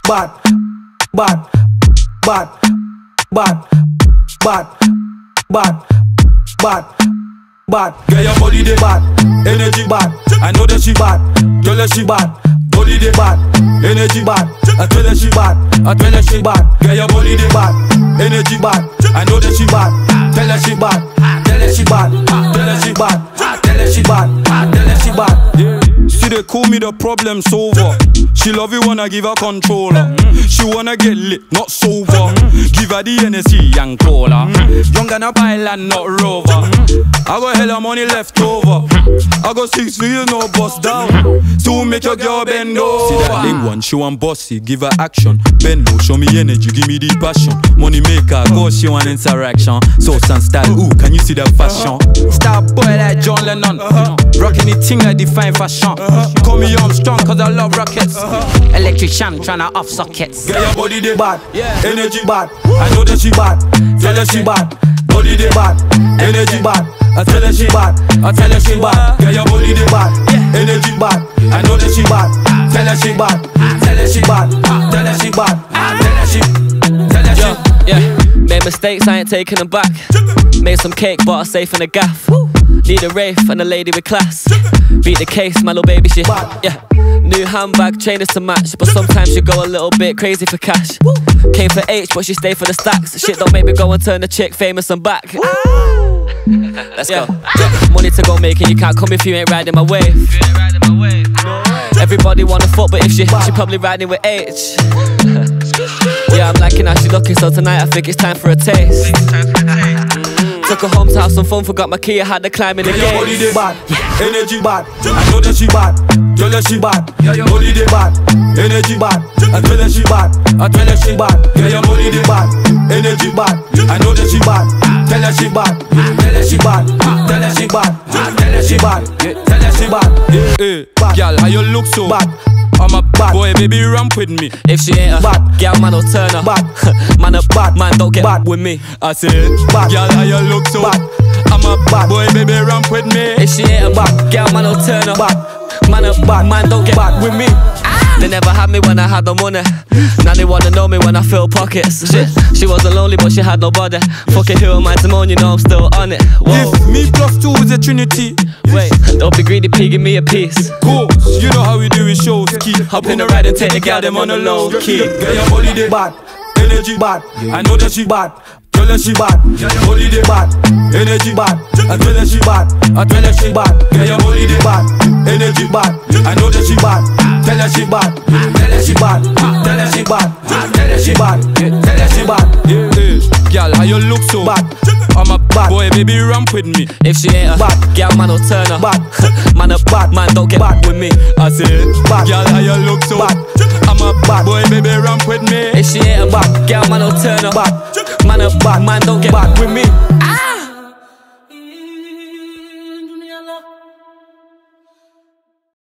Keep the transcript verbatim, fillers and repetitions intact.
bad, bad, bad, bad, bad, bad, bad, bad. Get your body dey bad, energy bad. I know that she bad, tell her she bad. Body dey bad, energy bad. I tell her she bad, I tell her she bad. Get your body dey bad, energy bad. I know that she bad, tell her she bad. Tell her she bad, tell her she bad. Tell her she bad, tell her she bad. She dey call me the problem solver. She love it when I give her controller. She wanna get lit, not sober. Give her the N S E and cola. Young and a island, not rover. I got hella money left over. I got six figures, no bust down. To make your girl bend over. See that ling one, she want bossy, give her action. Bend low, show me energy, give me the passion. Money maker, go she want interaction. Sauce and style, ooh, can you see that fashion? Star boy like John Lennon. Rocking the thing like define fashion. Call me Armstrong cause I love rockets. Electrician tryna off sockets. Get your body dey bad, energy bad. I know that she bad, tell her she bad. Body dey bad, energy bad. I tell her she bad, I tell her she bad. Get your body dey bad, energy bad. I know that she bad, tell her she bad. Tell her she bad, tell her she bad. Tell her she, tell her she. Yeah, made mistakes, I ain't taking them back. Made some cake, but I safe in the gaff. Need a Wraith and a lady with class. Beat the case, my little baby shit. Yeah. New handbag, trainers to match, but sometimes you go a little bit crazy for cash. Came for H, but she stayed for the stacks. Shit don't make me go and turn the chick famous and back. Let's yeah. go. Money to go making, you can't come if you ain't riding my wave. Everybody want a foot, but if she she probably riding with H. Yeah, I'm liking how she looking, so tonight I think it's time for a taste. Took her home to have some fun, forgot my key, I had to climb in the gate. Your body dey bad, energy bad. I know that she bad, tell her she bad. Body dey bad, energy bad. I tell her she bad, I tell her she bad. Yeah, your body dey bad, energy bad. I know that she bad, tell her she bad. Tell her she bad, tell her she bad. Tell her she bad, tell her she bad. Hey, girl, how you look so bad? I'm a bad boy, baby, ramp with me. If she ain't a bad girl, man, don't turn her. Bad man, a bad man, don't get bad with me. I said, bad girl, how you look so bad? I'm a bad boy, baby, ramp with me. If she ain't a bad girl, man, don't turn her. Bad man, a bad man, don't get bad with me. They never had me when I had no money. Now they wanna know me when I fill pockets. Shit, she wasn't lonely, but she had nobody. Fuck it, who am I to moan? You know I'm still on it. Whoa. If me plus two is a trinity. Wait, don't be greedy, P, give me a piece. Cool, you know how we do it, shows. Keep hop in the ride and take the girl them on the low key. Get your body dey bad, energy bad. I know that she bad, tell her she bad. Body dey bad, energy bad. I tell her she bad, I tell her she bad. Get your body dey bad, energy bad. I know that she bad, tell her she bad. Tell her she bad, tell her she bad. Tell her she bad, tell her she bad. Hey, girl, how you look so bad? I'm a bad boy, baby, ramp with me. If she ain't a bad girl, man, don't turn her. Bad man, a bad man, don't get bad with me. I said, bad girl, how you look so bad? I'm a bad boy, baby, ramp with me. If she ain't a bad girl, man, don't turn her. Bad man, a bad man, don't get bad with me.